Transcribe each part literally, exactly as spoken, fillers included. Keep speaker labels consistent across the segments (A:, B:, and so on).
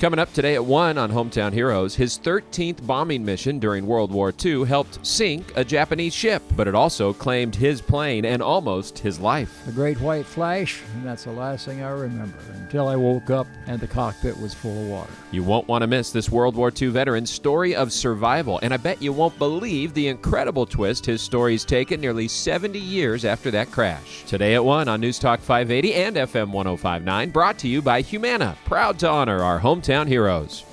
A: Coming up today at one on Hometown Heroes, his thirteenth bombing mission during World War Two helped sink a Japanese ship, but it also claimed his plane and almost his life.
B: The great white flash, and that's the last thing I remember until I woke up and the cockpit was full of water.
A: You won't want to miss this World War Two veteran's story of survival, and I bet you won't believe the incredible twist his story's taken nearly seventy years after that crash. Today at one on News Talk five eighty and F M one oh five point nine, brought to you by Humana, proud to honor our hometown heroes.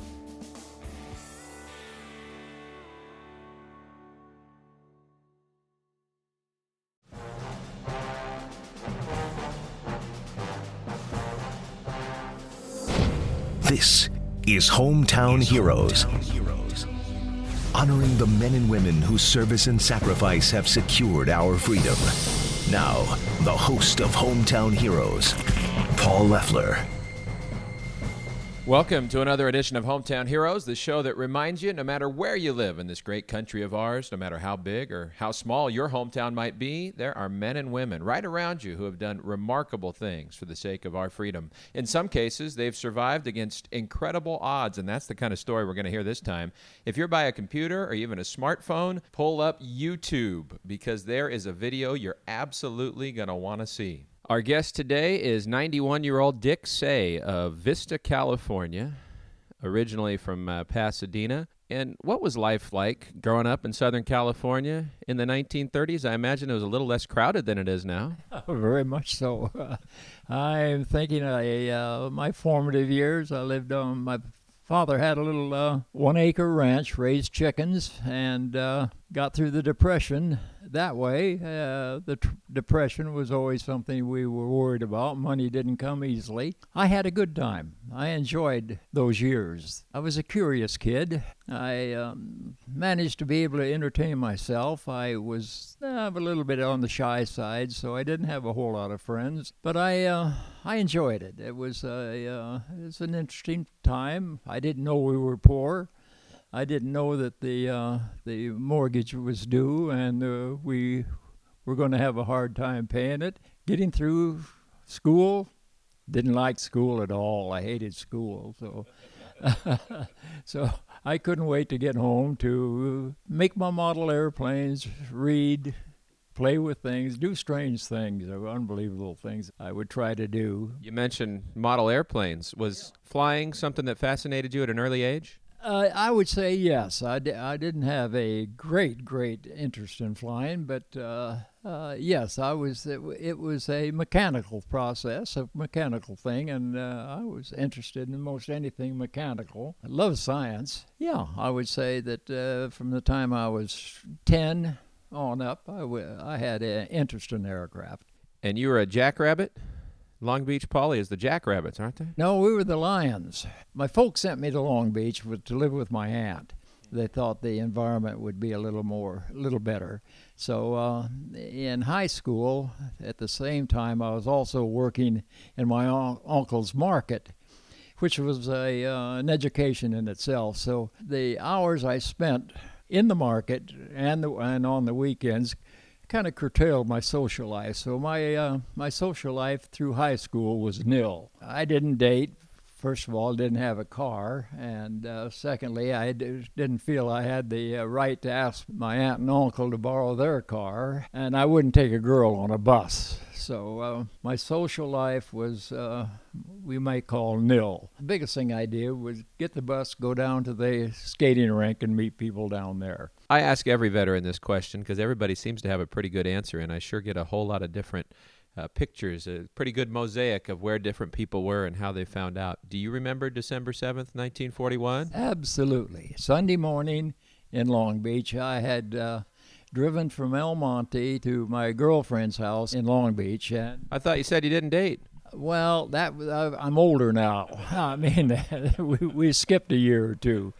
C: This is Hometown Heroes, honoring the men and women whose service and sacrifice have secured our freedom. Now, the host of Hometown Heroes, Paul Leffler.
A: Welcome to another edition of Hometown Heroes, the show that reminds you no matter where you live in this great country of ours, no matter how big or how small your hometown might be, there are men and women right around you who have done remarkable things for the sake of our freedom. In some cases, they've survived against incredible odds, and that's the kind of story we're going to hear this time. If you're by a computer or even a smartphone, pull up YouTube, because there is a video you're absolutely going to want to see. Our guest today is ninety-one-year-old Dick Say of Vista, California, originally from uh, Pasadena. And what was life like growing up in Southern California in the nineteen thirties? I imagine it was a little less crowded than it is now.
B: Oh, very much so. Uh, I'm thinking I, uh, my formative years, I lived on, my father had a little uh, one-acre ranch, raised chickens, and uh, got through the Depression that way. Uh, the tr- Depression was always something we were worried about. Money didn't come easily. I had a good time. I enjoyed those years. I was a curious kid. I um, managed to be able to entertain myself. I was uh, a little bit on the shy side, so I didn't have a whole lot of friends. But I uh, I enjoyed it. It was, a, uh, it was an interesting time. I didn't know we were poor. I didn't know that the uh, the mortgage was due, and uh, we were going to have a hard time paying it. Getting through school, didn't like school at all. I hated school, so so I couldn't wait to get home to make my model airplanes, read, play with things, do strange things, unbelievable things I would try to do.
A: You mentioned model airplanes. Was flying something that fascinated you at an early age?
B: Uh, I would say yes. I, d- I didn't have a great, great interest in flying, but uh, uh, yes, I was. It, it was a mechanical process, a mechanical thing, and uh, I was interested in most anything mechanical. I love science. Yeah, I would say that uh, from the time I was ten on up, I, w- I had an interest in aircraft.
A: And you were a jackrabbit? Long Beach Poly is the Jackrabbits, aren't they?
B: No, we were the Lions. My folks sent me to Long Beach with, to live with my aunt. They thought the environment would be a little more, a little better. So uh, in high school, at the same time, I was also working in my un- uncle's market, which was a uh, an education in itself. So the hours I spent in the market and the, and on the weekends kind of curtailed my social life. So my uh, my social life through high school was nil. I didn't date. First of all, didn't have a car, and uh, secondly, I d- didn't feel I had the uh, right to ask my aunt and uncle to borrow their car, and I wouldn't take a girl on a bus. So uh, my social life was, uh, we might call nil. The biggest thing I did was get the bus, go down to the skating rink, and meet people down there.
A: I ask every veteran this question because everybody seems to have a pretty good answer, and I sure get a whole lot of different uh, pictures, a pretty good mosaic of where different people were and how they found out. Do you remember December seventh, nineteen forty-one?
B: Absolutely. Sunday morning in Long Beach, I had uh, driven from El Monte to my girlfriend's house in Long Beach. And
A: I thought you said you didn't date.
B: Well, that uh, I'm older now. I mean, we, we skipped a year or two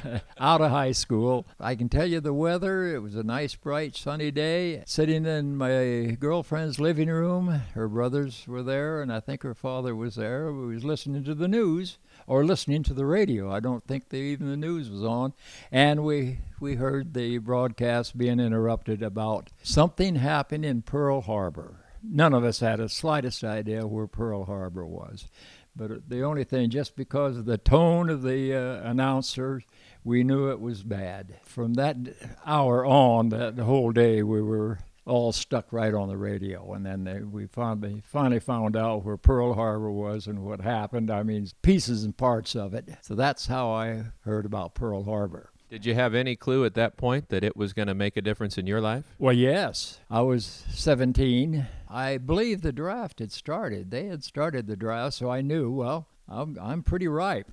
B: out of high school. I can tell you the weather. It was a nice, bright, sunny day. Sitting in my girlfriend's living room. Her brothers were there, and I think her father was there. We was listening to the news or listening to the radio. I don't think they, even the news was on. And we, we heard the broadcast being interrupted about something happened in Pearl Harbor. None of us had the slightest idea where Pearl Harbor was. But the only thing, just because of the tone of the uh, announcer, we knew it was bad. From that hour on, that the whole day, we were all stuck right on the radio. And then they, we finally, finally found out where Pearl Harbor was and what happened. I mean, pieces and parts of it. So that's how I heard about Pearl Harbor.
A: Did you have any clue at that point that it was going to make a difference in your life?
B: Well, yes. I was seventeen. I believe the draft had started. They had started the draft, so I knew, well, I'm, I'm pretty ripe.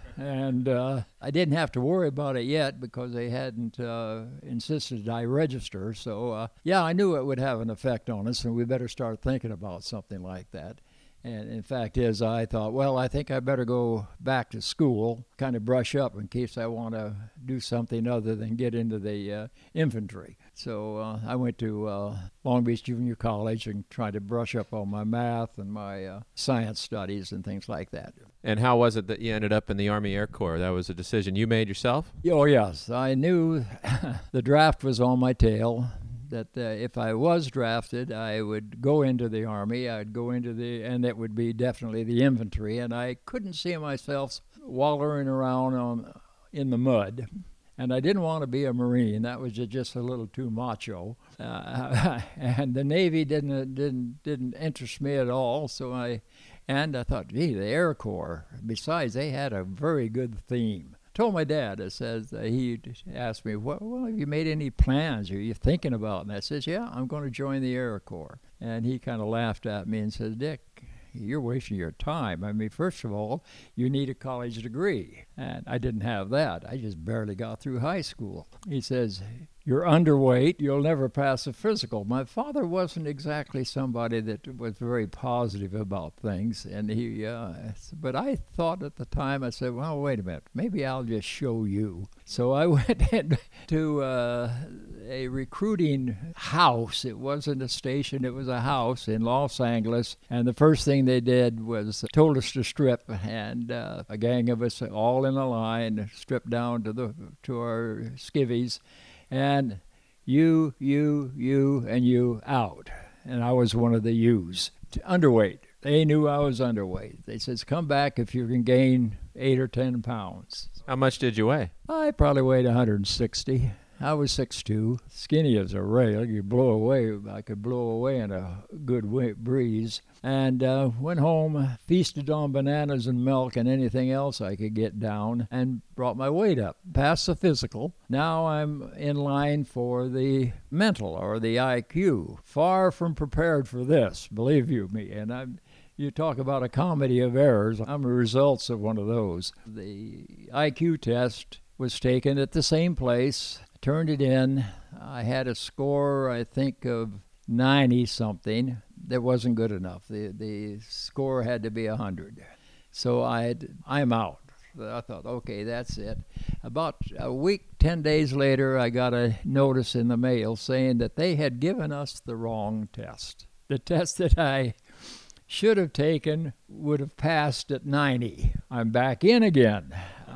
B: And uh, I didn't have to worry about it yet because they hadn't uh, insisted I register. So, uh, yeah, I knew it would have an effect on us, and we better start thinking about something like that. And in fact is, I thought, well, I think I better go back to school, kind of brush up in case I want to do something other than get into the uh, infantry. So uh, I went to uh, Long Beach Junior College and tried to brush up on my math and my uh, science studies and things like that.
A: And how was it that you ended up in the Army Air Corps? That was a decision you made yourself?
B: Oh, yes. I knew the draft was on my tail. That uh, if I was drafted, I would go into the Army. I'd go into the, and it would be definitely the infantry. And I couldn't see myself wallowing around on in the mud. And I didn't want to be a Marine. That was just a little too macho. Uh, and the Navy didn't didn't didn't interest me at all. So I, and I thought, gee, the Air Corps. Besides, they had a very good theme. Told my dad, I says, uh, he asked me, well, well, have you made any plans? Are you thinking about it? And I says, yeah, I'm going to join the Air Corps. And he kind of laughed at me and says, Dick, you're wasting your time. I mean, first of all, you need a college degree. And I didn't have that. I just barely got through high school. He says, you're underweight, you'll never pass a physical. My father wasn't exactly somebody that was very positive about things, and he, uh, but I thought at the time, I said, well, wait a minute, maybe I'll just show you. So I went into uh, a recruiting house. It wasn't a station, it was a house in Los Angeles, and the first thing they did was told us to strip, and uh, a gang of us all in a line, stripped down to the to our skivvies, and you, you, you, and you out. And I was one of the U's. Underweight. They knew I was underweight. They says, come back if you can gain eight or ten pounds.
A: How much did you weigh?
B: I probably weighed one hundred sixty. I was six foot two, skinny as a rail. You blow away, I could blow away in a good breeze. And uh, went home, feasted on bananas and milk and anything else I could get down, and brought my weight up. Passed the physical. Now I'm in line for the mental, or the I Q. Far from prepared for this, believe you me. And I'm You talk about a comedy of errors. I'm the results of one of those. The I Q test was taken at the same place, turned it in. I had a score, I think, of ninety-something. That wasn't good enough. The the score had to be one hundred. So I I'm out. I thought, okay, that's it. About a week, ten days later, I got a notice in the mail saying that they had given us the wrong test. The test that I should have taken would have passed at ninety. I'm back in again.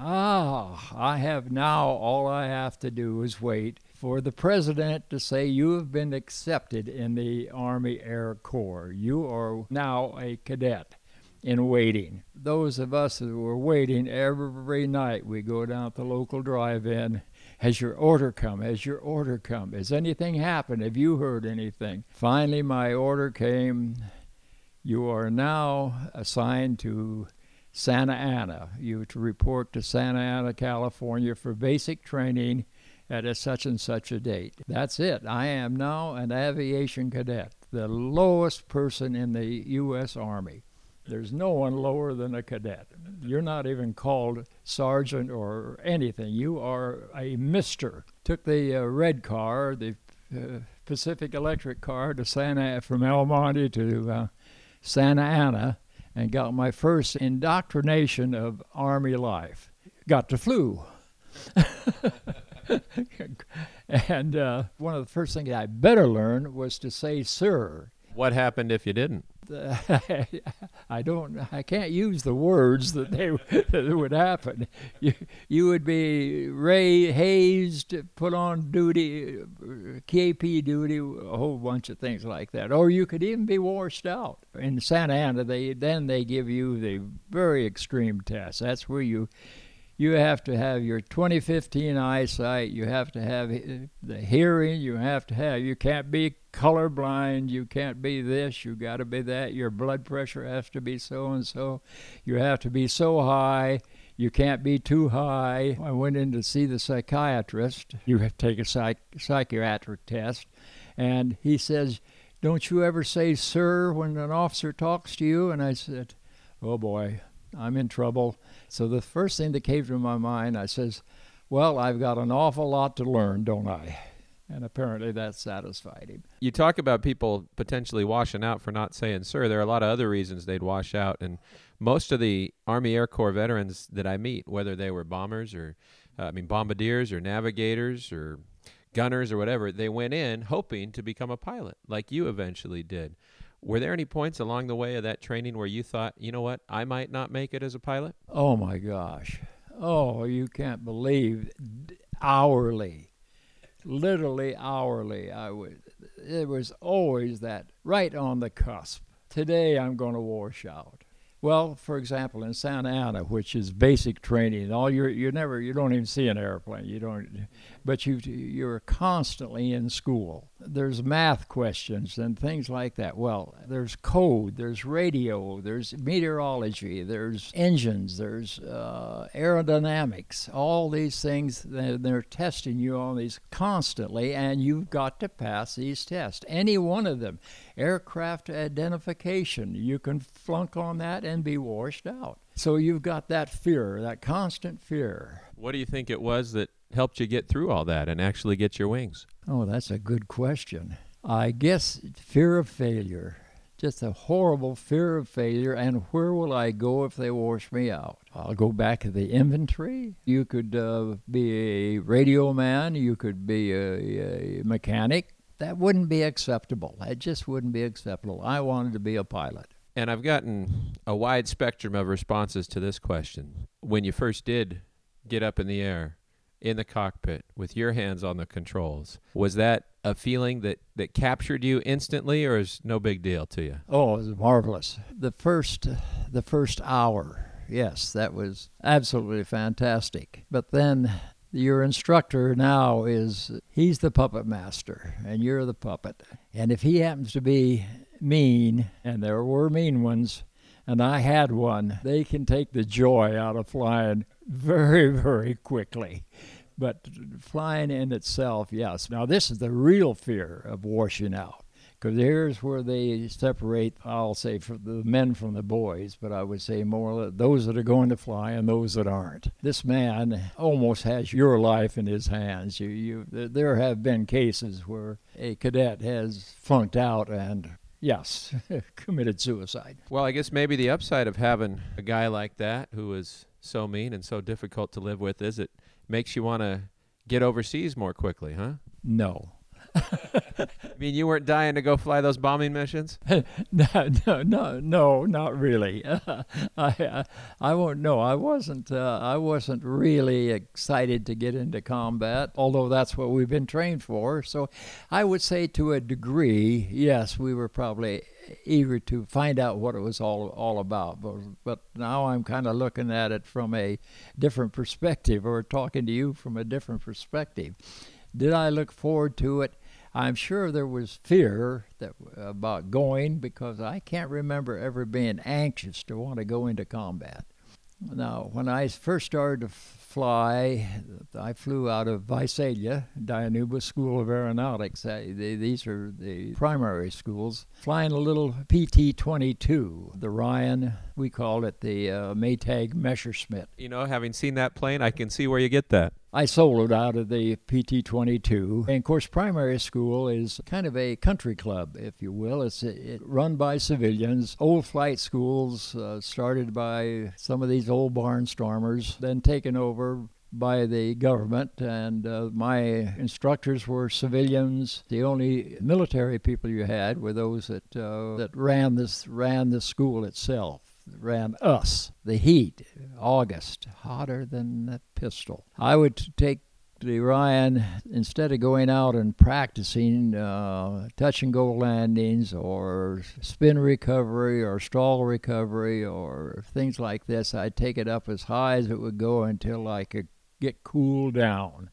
B: Ah, I have now, all I have to do is wait for the president to say you have been accepted in the Army Air Corps. You are now a cadet in waiting. Those of us who were waiting, every night we go down to the local drive-in. Has your order come? Has your order come? Has anything happened? Have you heard anything? Finally, my order came. You are now assigned to Santa Ana. You to report to Santa Ana, California for basic training at a such and such a date. That's it. I am now an aviation cadet, the lowest person in the U S Army. There's no one lower than a cadet. You're not even called sergeant or anything. You are a mister. Took the uh, red car, the uh, Pacific Electric car, to Santa from El Monte to uh, Santa Ana, and got my first indoctrination of Army life. Got the flu. And uh, one of the first things I better learn was to say sir.
A: What happened if you didn't?
B: I don't. I can't use the words that they that would happen. You you would be Ray hazed, put on duty, K P duty, a whole bunch of things like that. Or you could even be washed out. In Santa Ana, they then they give you the very extreme test. That's where you. You have to have your twenty fifteen eyesight. You have to have the hearing. You have to have. You can't be colorblind. You can't be this. You got to be that. Your blood pressure has to be so and so. You have to be so high. You can't be too high. I went in to see the psychiatrist. You have to take a psych, psychiatric test, and he says, "Don't you ever say 'sir' when an officer talks to you?" And I said, "Oh boy, I'm in trouble." So the first thing that came to my mind, I says, well, I've got an awful lot to learn, don't I? And apparently that satisfied him.
A: You talk about people potentially washing out for not saying sir. There are a lot of other reasons they'd wash out. And most of the Army Air Corps veterans that I meet, whether they were bombers or, uh, I mean, bombardiers or navigators or gunners or whatever, they went in hoping to become a pilot, like you eventually did. Were there any points along the way of that training where you thought, you know what, I might not make it as a pilot?
B: Oh, my gosh. Oh, you can't believe. Hourly, literally hourly, I would. It was always that right on the cusp. Today I'm going to wash out. Well, for example, in Santa Ana, which is basic training, all you you never you don't even see an airplane. You don't, but you you're constantly in school. There's math questions and things like that. Well, there's code, there's radio, there's meteorology, there's engines, there's uh, aerodynamics. All these things, they're, they're testing you on these constantly, and you've got to pass these tests. Any one of them. Aircraft identification, you can flunk on that and be washed out. So you've got that fear, that constant fear.
A: What do you think it was that helped you get through all that and actually get your wings?
B: Oh, that's a good question. I guess fear of failure. Just a horrible fear of failure, and where will I go if they wash me out? I'll go back to the infantry. You could uh, be a radio man, you could be a, a mechanic. That wouldn't be acceptable. That just wouldn't be acceptable. I wanted to be a pilot.
A: And I've gotten a wide spectrum of responses to this question. When you first did get up in the air, in the cockpit, with your hands on the controls, was that a feeling that, that captured you instantly, or is no big deal to you?
B: Oh, it was marvelous. The first, the first hour, yes, that was absolutely fantastic. But then your instructor now is, he's the puppet master, and you're the puppet. And if he happens to be mean, and there were mean ones, and I had one, they can take the joy out of flying very, very quickly. But flying in itself, yes. Now, this is the real fear of washing out. Because here's where they separate, I'll say, for the men from the boys, but I would say more those that are going to fly and those that aren't. This man almost has your life in his hands. You, you, there have been cases where a cadet has flunked out and, yes, committed suicide.
A: Well, I guess maybe the upside of having a guy like that who is so mean and so difficult to live with is it makes you want to get overseas more quickly, huh?
B: No.
A: I mean, you weren't dying to go fly those bombing missions?
B: no, no, no, no, not really. Uh, I, uh, I won't. No, I wasn't. Uh, I wasn't really excited to get into combat, although that's what we've been trained for. So, I would say, to a degree, yes, we were probably eager to find out what it was all all about. But, but now I'm kind of looking at it from a different perspective, or talking to you from a different perspective. Did I look forward to it? I'm sure there was fear that, about going, because I can't remember ever being anxious to want to go into combat. Now, when I first started to fly, I flew out of Visalia, Dianuba School of Aeronautics. I, they, these are the primary schools. Flying a little P T twenty-two, the Ryan, we called it the uh, Maytag Messerschmitt.
A: You know, having seen that plane, I can see where you get that.
B: I soloed out of the P T twenty-two. And of course, primary school is kind of a country club, if you will. It's it, run by civilians. Old flight schools uh, started by some of these old barnstormers, then taken over by the government, and uh, my instructors were civilians. The only military people you had were those that uh, that ran this ran the school itself, ran us. The heat, August, hotter than a pistol. I would take the Ryan, instead of going out and practicing uh, touch and go landings or spin recovery or stall recovery or things like this, I'd take it up as high as it would go until I could get cooled down.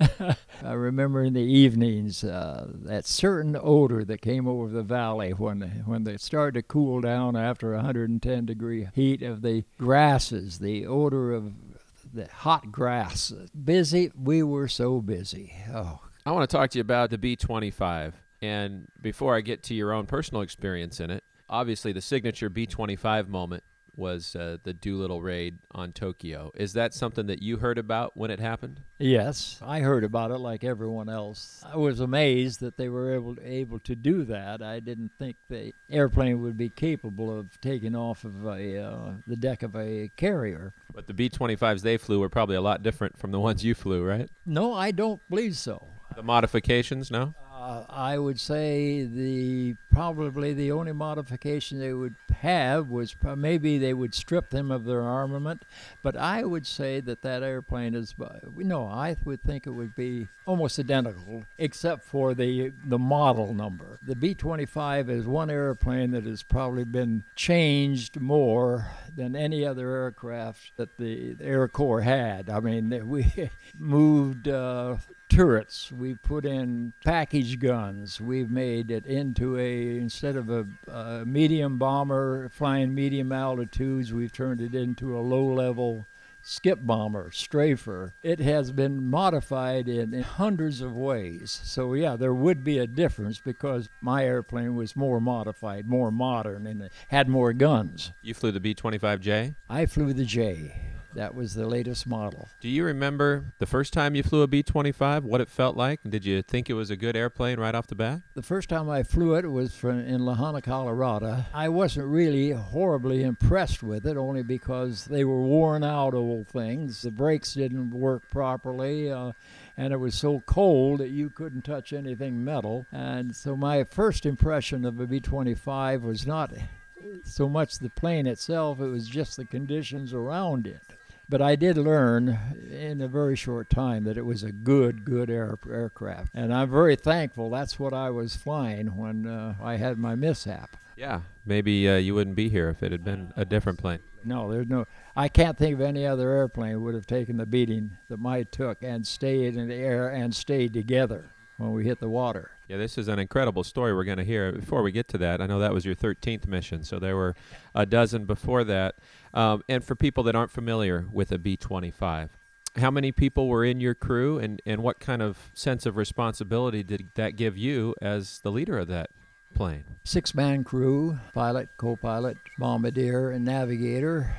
B: I remember in the evenings uh, that certain odor that came over the valley when when they started to cool down after one hundred ten degree heat of the grasses, the odor of the hot grass. Busy, we were so busy. Oh.
A: I want to talk to you about the B twenty-five. And before I get to your own personal experience in it, obviously the signature B twenty-five moment was uh, the Doolittle raid on Tokyo. Is that something that you heard about when it happened?
B: Yes, I heard about it like everyone else. I was amazed that they were able to, able to do that. I didn't think the airplane would be capable of taking off of a, uh, the deck of a carrier.
A: But the B twenty-fives they flew were probably a lot different from the ones you flew, right?
B: No, I don't believe so.
A: The modifications, no?
B: Uh, I would say the probably the only modification they would have was pro- maybe they would strip them of their armament, but I would say that that airplane is, no, I would think it would be almost identical except for the the model number. The B twenty-five is one airplane that has probably been changed more than any other aircraft that the Air Corps had. I mean, we moved uh, turrets, we put in package guns, we've made it into a, instead of a, a medium bomber flying medium altitudes, we've turned it into a low-level skip bomber, strafer. It has been modified in, in hundreds of ways. So yeah, there would be a difference because my airplane was more modified, more modern, and it had more guns.
A: You flew the B twenty-five J?
B: I flew the J. That was the latest model.
A: Do you remember the first time you flew a B twenty-five, what it felt like? Did you think it was a good airplane right off the bat?
B: The first time I flew it was from, in La Junta, Colorado. I wasn't really horribly impressed with it, only because they were worn out old things. The brakes didn't work properly, uh, and it was so cold that you couldn't touch anything metal. And so my first impression of a B twenty-five was not so much the plane itself, it was just the conditions around it. But I did learn in a very short time that it was a good, good air, aircraft. And I'm very thankful that's what I was flying when uh, I had my mishap.
A: Yeah, maybe uh, you wouldn't be here if it had been a different plane.
B: No, there's no, I can't think of any other airplane that would have taken the beating that mine took and stayed in the air and stayed together when we hit the water.
A: Yeah, this is an incredible story we're going to hear. Before we get to that, I know that was your thirteenth mission, so there were a dozen before that. Um, and for people that aren't familiar with a B twenty-five, how many people were in your crew, and, and what kind of sense of responsibility did that give you as the leader of that plane?
B: Six-man crew, pilot, co-pilot, bombardier, and navigator.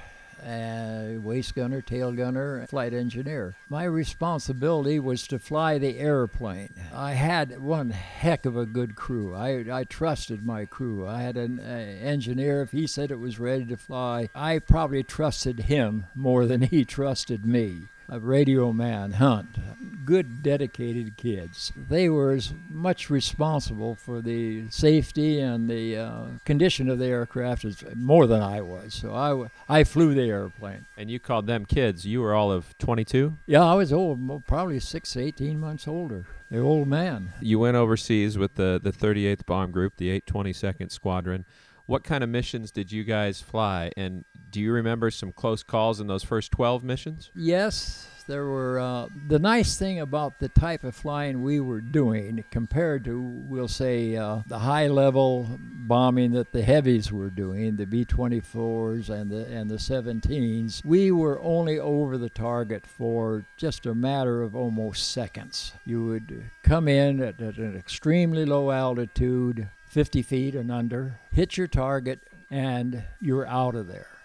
B: Uh, waist gunner, tail gunner, flight engineer. My responsibility was to fly the airplane. I had one heck of a good crew. I, I trusted my crew. I had an uh, engineer. If he said it was ready to fly, I probably trusted him more than he trusted me. A radio man, Hunt. Good, dedicated kids. They were as much responsible for the safety and the uh, condition of the aircraft as more than I was. So I, I flew the airplane.
A: And you called them kids. You were all of twenty-two?
B: Yeah, I was old, probably six to eighteen months older. The old man.
A: You went overseas with the, the thirty-eighth Bomb Group, the eight twenty-second Squadron. What kind of missions did you guys fly? And do you remember some close calls in those first twelve missions?
B: Yes, there were. Uh, the nice thing about the type of flying we were doing compared to, we'll say, uh, the high-level bombing that the heavies were doing, the B twenty-fours and the and the seventeens, we were only over the target for just a matter of almost seconds. You would come in at, at an extremely low altitude, fifty feet and under, hit your target, and you're out of there.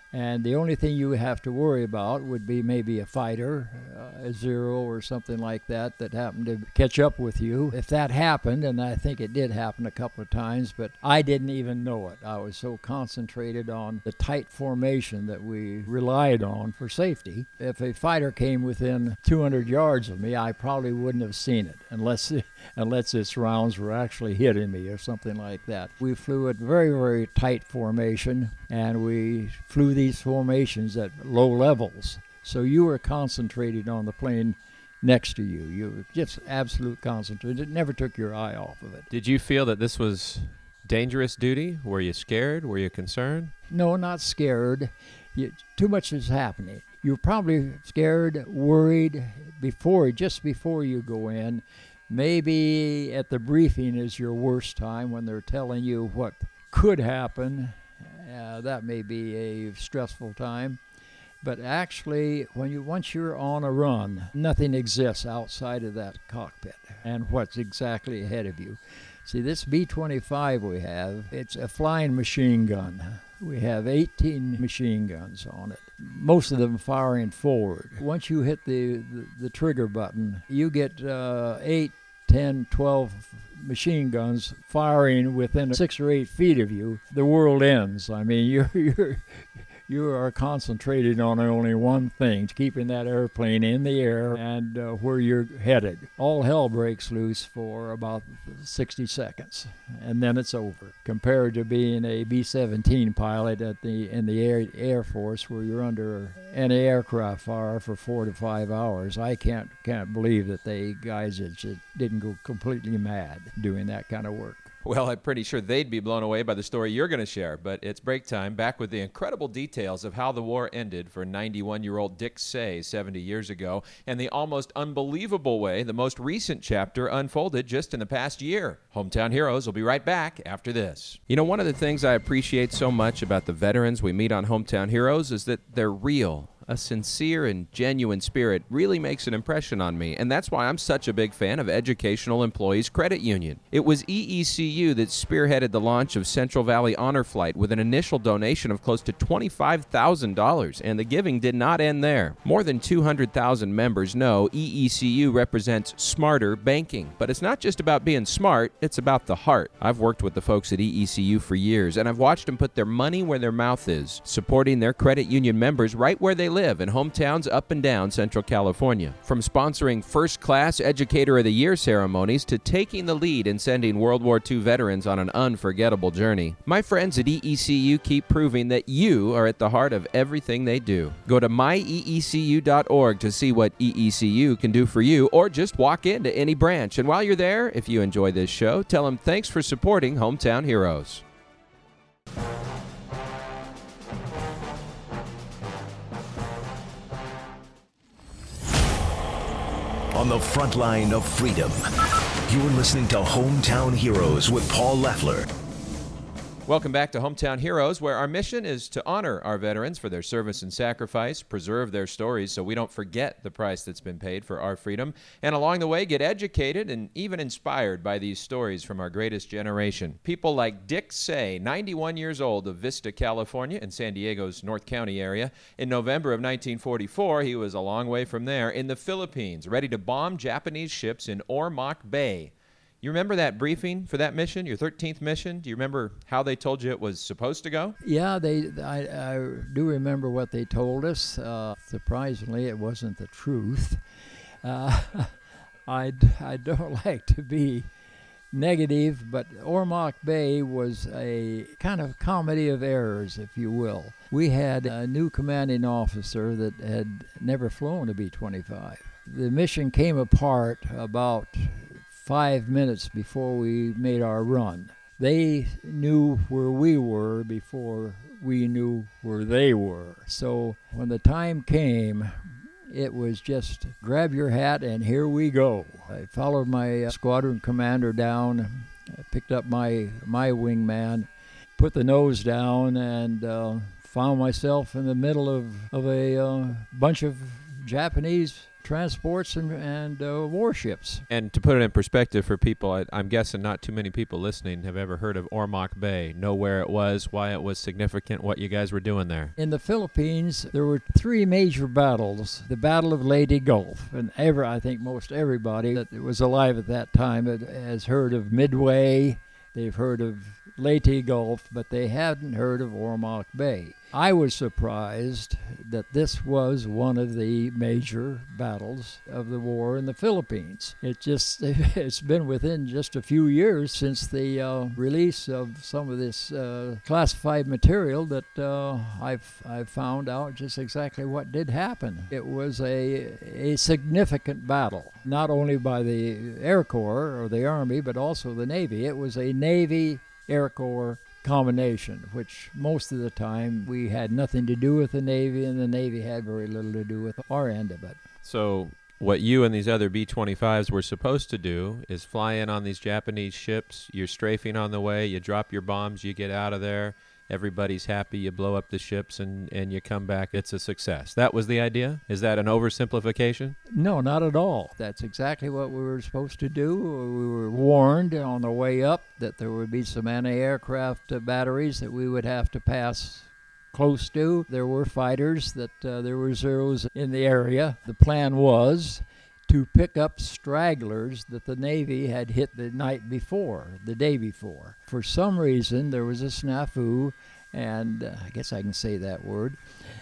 B: And the only thing you have to worry about would be maybe a fighter, uh, a Zero or something like that, that happened to catch up with you. If that happened, and I think it did happen a couple of times, but I didn't even know it. I was so concentrated on the tight formation that we relied on for safety. If a fighter came within two hundred yards of me, I probably wouldn't have seen it unless, unless its rounds were actually hitting me or something like that. We flew at very, very tight formation, and we flew these formations at low levels. So you were concentrated on the plane next to you. You were just absolute concentrated. It never took your eye off of it.
A: Did you feel that this was dangerous duty? Were you scared? Were you concerned?
B: No, not scared. You, too much is happening. You're probably scared, worried before, just before you go in. Maybe at the briefing is your worst time when they're telling you what could happen. Uh, that may be a stressful time. But actually, when you once you're on a run, nothing exists outside of that cockpit and what's exactly ahead of you. See, this B twenty-five we have, it's a flying machine gun. We have eighteen machine guns on it, most of them firing forward. Once you hit the, the, the trigger button, you get uh, eight, ten, twelve machine guns firing within six or eight feet of you. The world ends. I mean, you're, you're, you are concentrated on only one thing, keeping that airplane in the air and uh, where you're headed. All hell breaks loose for about sixty seconds, and then it's over. Compared to being a B seventeen pilot at the in the Air, Air Force, where you're under any aircraft fire for four to five hours, I can't can't believe that they guys just didn't go completely mad doing that kind of work.
A: Well, I'm pretty sure they'd be blown away by the story you're going to share, but it's break time. Back with the incredible details of how the war ended for ninety-one-year-old Dick Say seventy years ago, and the almost unbelievable way the most recent chapter unfolded just in the past year. Hometown Heroes will be right back after this. You know, one of the things I appreciate so much about the veterans we meet on Hometown Heroes is that they're real. A sincere and genuine spirit really makes an impression on me, and that's why I'm such a big fan of Educational Employees Credit Union. It was E E C U that spearheaded the launch of Central Valley Honor Flight with an initial donation of close to twenty-five thousand dollars, and the giving did not end there. More than two hundred thousand members know E E C U represents smarter banking, but it's not just about being smart, it's about the heart. I've worked with the folks at E E C U for years, and I've watched them put their money where their mouth is, supporting their credit union members right where they live in hometowns up and down Central California. From sponsoring first-class Educator of the Year ceremonies to taking the lead in sending World War Two veterans on an unforgettable journey, my friends at E E C U keep proving that you are at the heart of everything they do. Go to my e e c u dot org to see what E E C U can do for you, or just walk into any branch. And while you're there, if you enjoy this show, tell them thanks for supporting Hometown Heroes.
C: On the front line of freedom, you're listening to Hometown Heroes with Paul Leffler.
A: Welcome back to Hometown Heroes, where our mission is to honor our veterans for their service and sacrifice, preserve their stories so we don't forget the price that's been paid for our freedom, and along the way get educated and even inspired by these stories from our greatest generation. People like Dick Say, ninety-one years old, of Vista, California, in San Diego's North County area. In November of nineteen forty-four, he was a long way from there in the Philippines, ready to bomb Japanese ships in Ormoc Bay. You remember that briefing for that mission, your thirteenth mission? Do you remember how they told you it was supposed to go?
B: Yeah, they. I, I do remember what they told us. Uh, surprisingly, it wasn't the truth. Uh, I, I don't like to be negative, but Ormoc Bay was a kind of comedy of errors, if you will. We had a new commanding officer that had never flown a B twenty-five. The mission came apart about five minutes before we made our run. They knew where we were before we knew where they were. So when the time came, it was just grab your hat and here we go. I followed my uh, squadron commander down, picked up my, my wingman, put the nose down, and uh, found myself in the middle of, of a uh, bunch of Japanese transports and, and uh, warships.
A: And to put it in perspective for people, I, I'm guessing not too many people listening have ever heard of Ormoc Bay, know where it was, why it was significant, what you guys were doing there.
B: In the Philippines, there were three major battles. The Battle of Leyte Gulf, and ever, I think most everybody that was alive at that time has heard of Midway. They've heard of Leyte Gulf, but they hadn't heard of Ormoc Bay. I was surprised that this was one of the major battles of the war in the Philippines. It just, it's been within just a few years since the uh, release of some of this uh, classified material that uh, I've, I've found out just exactly what did happen. It was a, a significant battle, not only by the Air Corps or the Army, but also the Navy. It was a Navy Air Corps combination, which most of the time we had nothing to do with the Navy, and the Navy had very little to do with our end of it.
A: So what you and these other B twenty-fives were supposed to do is fly in on these Japanese ships, you're strafing on the way, you drop your bombs, you get out of there, everybody's happy, you blow up the ships, and, and you come back, it's a success. That was the idea? Is that an oversimplification?
B: No, not at all. That's exactly what we were supposed to do. We were warned on the way up that there would be some anti-aircraft uh, batteries that we would have to pass close to. There were fighters, that uh, there were Zeros in the area. The plan was to pick up stragglers that the Navy had hit the night before, the day before. For some reason, there was a snafu, and uh, I guess I can say that word.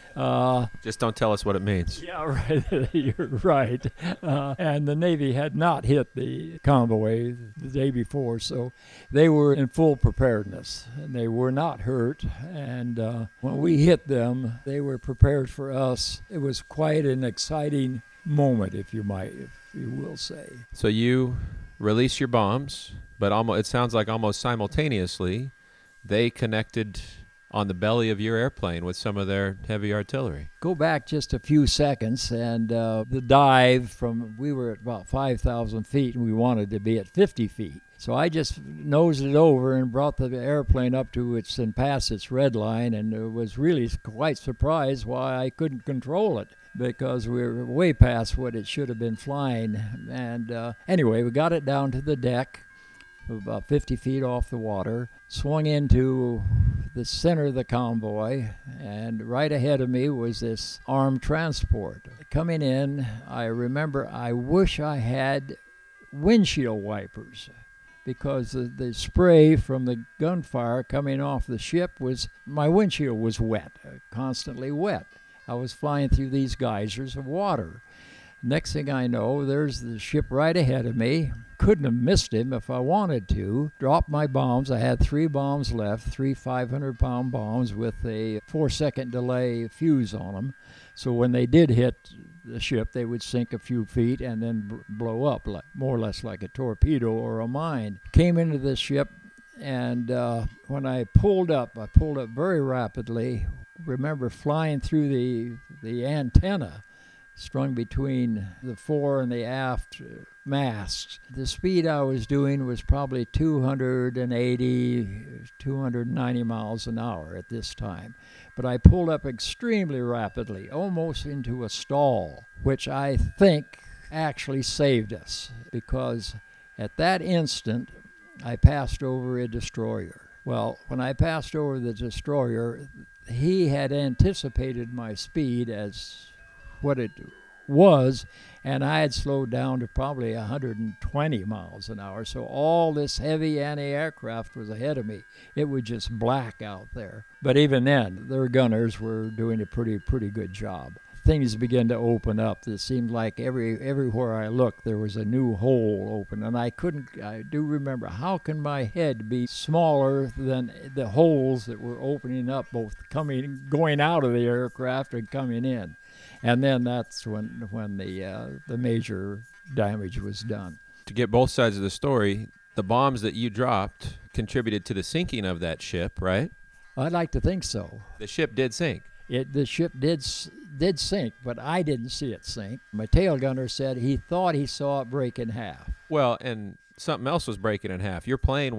B: Uh,
A: Just don't tell us what it means.
B: Yeah, right. You're right. Uh, and the Navy had not hit the convoy the day before, so they were in full preparedness, and they were not hurt. And uh, when we hit them, they were prepared for us. It was quite an exciting moment, if you might, if you will say.
A: So you release your bombs, but almost, it sounds like almost simultaneously, they connected on the belly of your airplane with some of their heavy artillery.
B: Go back just a few seconds, and uh, the dive from, we were at about five thousand feet, and we wanted to be at fifty feet. So I just nosed it over and brought the airplane up to its and past its red line, and was really quite surprised why I couldn't control it, because we were way past what it should have been flying. And uh, anyway, we got it down to the deck, about fifty feet off the water, swung into the center of the convoy, and right ahead of me was this armed transport. Coming in, I remember I wish I had windshield wipers, because the, the spray from the gunfire coming off the ship was, my windshield was wet, constantly wet. I was flying through these geysers of water. Next thing I know, there's the ship right ahead of me. Couldn't have missed him if I wanted to. Dropped my bombs. I had three bombs left, three five hundred pound bombs with a four-second delay fuse on them. So when they did hit the ship, they would sink a few feet and then b- blow up, like, more or less like a torpedo or a mine. Came into the ship, and uh, when I pulled up, I pulled up very rapidly. Remember flying through the the antenna strung between the fore and the aft masts. The speed I was doing was probably two hundred eighty, two hundred ninety miles an hour at this time. But I pulled up extremely rapidly, almost into a stall, which I think actually saved us, because at that instant I passed over a destroyer. Well, when I passed over the destroyer, he had anticipated my speed as what it was, and I had slowed down to probably one hundred twenty miles an hour. So all this heavy anti-aircraft was ahead of me. It was just black out there. But even then, their gunners were doing a pretty, pretty good job. Things began to open up. It seemed like every everywhere I looked, there was a new hole open. And I couldn't, I do remember, how can my head be smaller than the holes that were opening up, both coming, going out of the aircraft and coming in? And then that's when when the uh, the major damage was done.
A: To get both sides of the story, the bombs that you dropped contributed to the sinking of that ship, right?
B: I'd like to think so.
A: The ship did sink.
B: It, the ship did did sink, but I didn't see it sink. My tail gunner said he thought he saw it break in half.
A: Well, and something else was breaking in half. Your plane was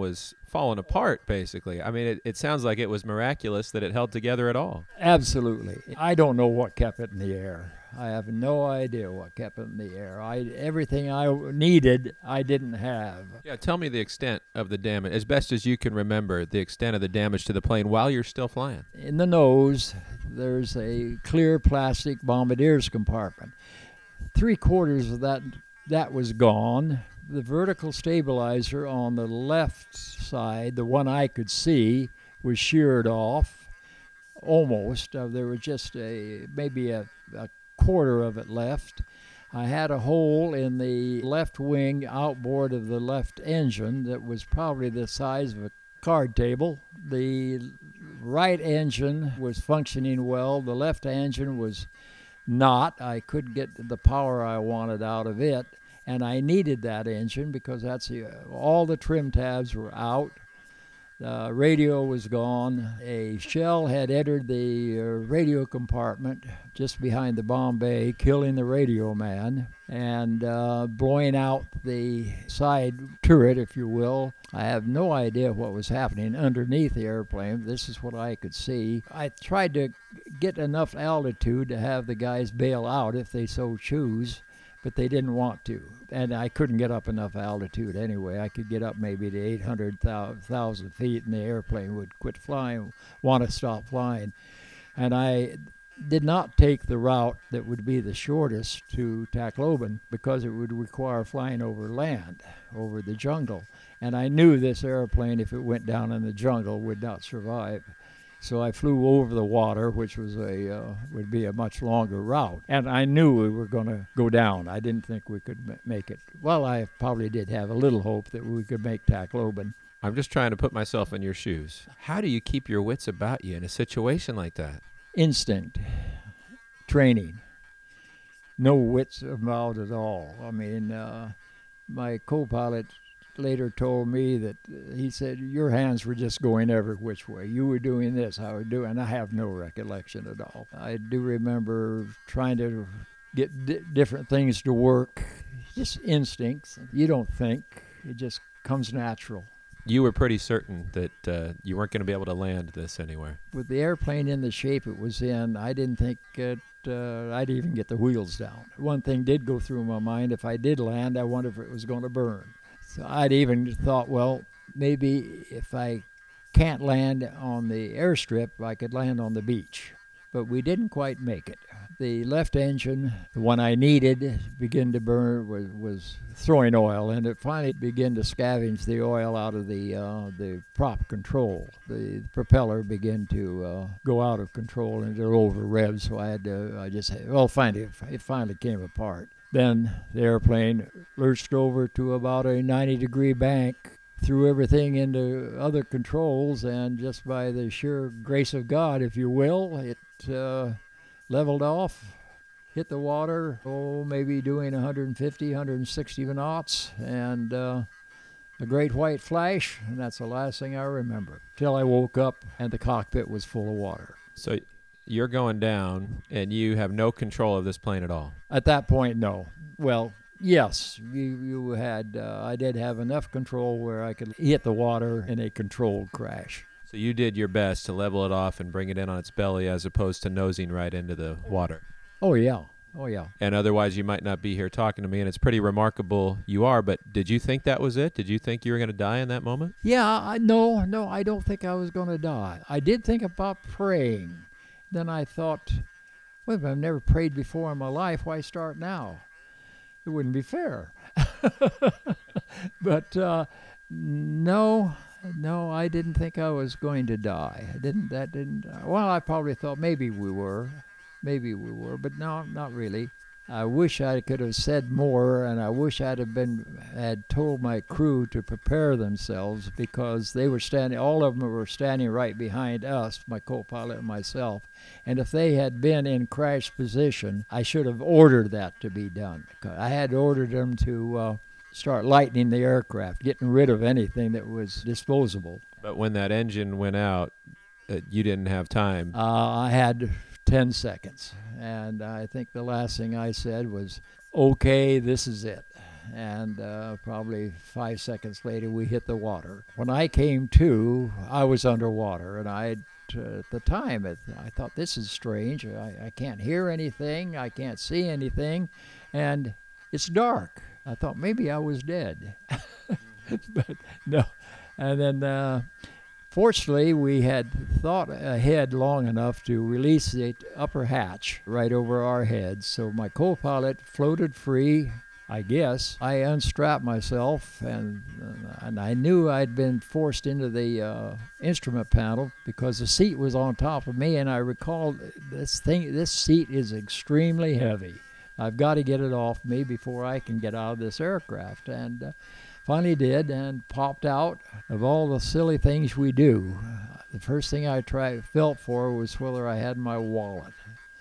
A: fallen apart, basically. I mean, it, it sounds like it was miraculous that it held together at all.
B: Absolutely. I don't know what kept it in the air. I have no idea what kept it in the air. I everything I needed, I didn't have.
A: Yeah, tell me the extent of the damage, as best as you can remember, the extent of the damage to the plane while you're still flying.
B: In the nose, there's a clear plastic bombardier's compartment. Three quarters of that that was gone. The vertical stabilizer on the left side, the one I could see, was sheared off, almost. Uh, there was just a maybe a, a quarter of it left. I had a hole in the left wing outboard of the left engine that was probably the size of a card table. The right engine was functioning well. The left engine was not. I couldn't get the power I wanted out of it, and I needed that engine because that's the, all the trim tabs were out. The radio was gone. A shell had entered the uh, radio compartment just behind the bomb bay, killing the radio man and uh, blowing out the side turret, if you will. I have no idea what was happening underneath the airplane. This is what I could see. I tried to get enough altitude to have the guys bail out if they so choose, but they didn't want to. And I couldn't get up enough altitude anyway. I could get up maybe to eight hundred thousand feet and the airplane would quit flying, want to stop flying. And I did not take the route that would be the shortest to Tacloban because it would require flying over land, over the jungle. And I knew this airplane, if it went down in the jungle, would not survive. So I flew over the water, which was a uh, would be a much longer route. And I knew we were going to go down. I didn't think we could m- make it. Well, I probably did have a little hope that we could make Tacloban.
A: I'm just trying to put myself in your shoes. How do you keep your wits about you in a situation like that?
B: Instinct, training, no wits about at all. I mean, uh, my co-pilot later told me that uh, he said, your hands were just going every which way. You were doing this, I was doing, and I have no recollection at all. I do remember trying to get di- different things to work, just instincts. You don't think, it just comes natural.
A: You were pretty certain that uh, you weren't going to be able to land this anywhere.
B: With the airplane in the shape it was in, I didn't think it, uh, I'd even get the wheels down. One thing did go through my mind, if I did land, I wonder if it was going to burn. So I'd even thought, well, maybe if I can't land on the airstrip, I could land on the beach. But we didn't quite make it. The left engine, the one I needed, began to burn, was, was throwing oil, and it finally began to scavenge the oil out of the uh, the prop control. The propeller began to uh, go out of control and it over revved, so I had to, I just, well, finally, it finally came apart. Then the airplane lurched over to about a ninety degree bank, threw everything into other controls, and just by the sheer grace of God, if you will, it uh, leveled off, hit the water, oh, maybe doing one hundred fifty, one hundred sixty knots, and uh, a great white flash, and that's the last thing I remember, till I woke up and the cockpit was full of water.
A: So you're going down, and you have no control of this plane at all.
B: At that point, no. Well, yes, you, you had. Uh, I did have enough control where I could hit the water in a controlled crash.
A: So you did your best to level it off and bring it in on its belly as opposed to nosing right into the water.
B: Oh, yeah. Oh, yeah.
A: And otherwise you might not be here talking to me, and it's pretty remarkable you are, but did you think that was it? Did you think you were going to die in that moment?
B: Yeah, I, no, no, I don't think I was going to die. I did think about praying. Then I thought, well, I've never prayed before in my life. Why start now? It wouldn't be fair. But uh, no, no, I didn't think I was going to die. I didn't. That didn't. Well, I probably thought maybe we were, maybe we were, but no, not really. I wish I could have said more, and I wish I'd have been had told my crew to prepare themselves, because they were standing, all of them were standing right behind us, my co-pilot and myself. And if they had been in crash position, I should have ordered that to be done. I had ordered them to uh, start lightening the aircraft, getting rid of anything that was disposable.
A: But when that engine went out, uh, you didn't have time.
B: Uh, I had ten seconds, and I think the last thing I said was, okay, this is it. and uh, probably five seconds later we hit the water. When I came to, I was underwater, and I uh, at the time it, I thought, this is strange. I, I can't hear anything, I can't see anything, and it's dark. I thought maybe I was dead, but no. And then uh, fortunately, we had thought ahead long enough to release the upper hatch right over our heads. So my co-pilot floated free, I guess. I unstrapped myself, and uh, and I knew I'd been forced into the uh, instrument panel because the seat was on top of me, and I recalled this thing. This seat is extremely heavy. I've got to get it off me before I can get out of this aircraft. And uh, finally did, and popped out. Of all the silly things we do, the first thing I tried felt for was whether I had my wallet.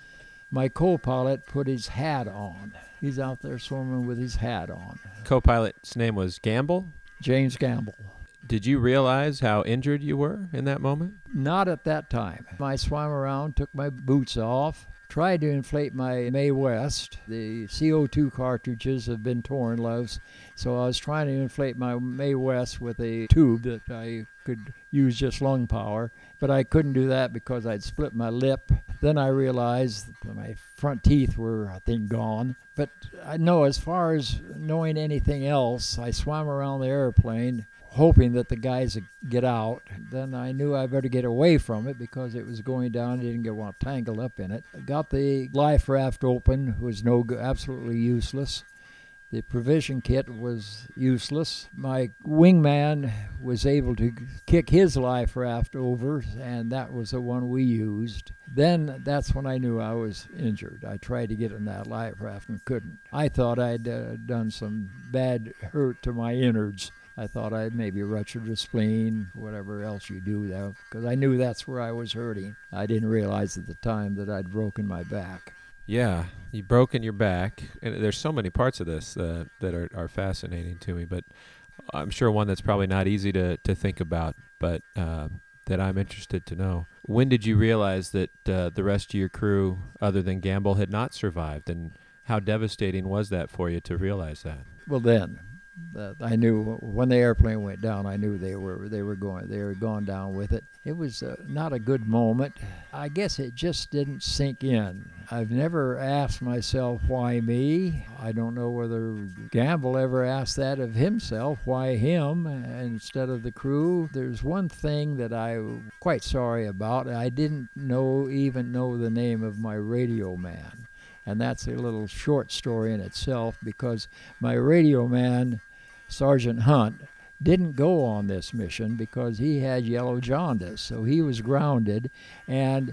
B: My co-pilot put his hat on. He's out there swimming with his hat on.
A: Co-pilot's name was Gamble?
B: James Gamble.
A: Did you realize how injured you were in that moment?
B: Not at that time. I swam around, took my boots off, tried to inflate my Mae West. The C O two cartridges have been torn loose, so I was trying to inflate my Mae West with a tube that I could use just lung power, but I couldn't do that because I'd split my lip. Then I realized that my front teeth were, I think, gone. But I know, as far as knowing anything else, I swam around the airplane hoping that the guys would get out. Then I knew I better get away from it because it was going down. I didn't get want tangled up in it. I got the life raft open. It was no absolutely useless. The provision kit was useless. My wingman was able to kick his life raft over, and that was the one we used. Then that's when I knew I was injured. I tried to get in that life raft and couldn't. I thought I'd uh, done some bad hurt to my innards. I thought I'd maybe ruptured a spleen, whatever else you do there, because I knew that's where I was hurting. I didn't realize at the time that I'd broken my back.
A: Yeah, you've broken your back. And there's so many parts of this uh, that are, are fascinating to me, but I'm sure one that's probably not easy to, to think about, but uh, that I'm interested to know. When did you realize that uh, the rest of your crew, other than Gamble, had not survived, and how devastating was that for you to realize that?
B: Well, then, uh, I knew when the airplane went down, I knew they were they were going they were going down with it. It was uh, not a good moment. I guess it just didn't sink in. I've never asked myself, why me? I don't know whether Gamble ever asked that of himself, why him instead of the crew. There's one thing that I'm quite sorry about. I didn't know even know the name of my radio man. And that's a little short story in itself, because my radio man, Sergeant Hunt, didn't go on this mission because he had yellow jaundice, so he was grounded, and